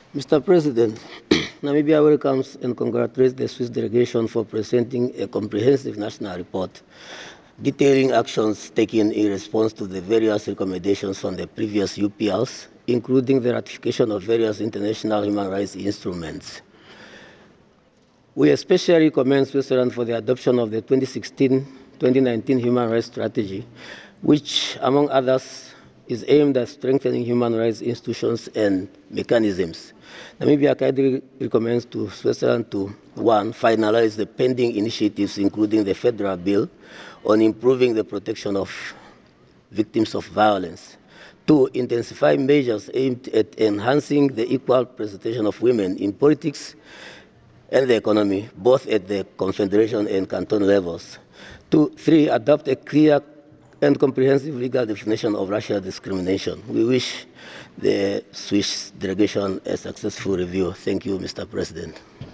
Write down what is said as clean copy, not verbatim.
Mr. President, Namibia welcomes and congratulates the Swiss delegation for presenting a comprehensive national report detailing actions taken in response to the various recommendations from the previous UPRs, including the ratification of various international human rights instruments. We especially commend Switzerland for the adoption of the 2016-2019 Human Rights Strategy, which, among others, is aimed at strengthening human rights institutions and mechanisms. Namibia kindly recommends to Switzerland to, one, finalize the pending initiatives, including the federal bill on improving the protection of victims of violence. Two, intensify measures aimed at enhancing the equal representation of women in politics and the economy, both at the confederation and canton levels. Three, adopt a clear and comprehensive legal definition of racial discrimination. We wish the Swiss delegation a successful review. Thank you, Mr. President.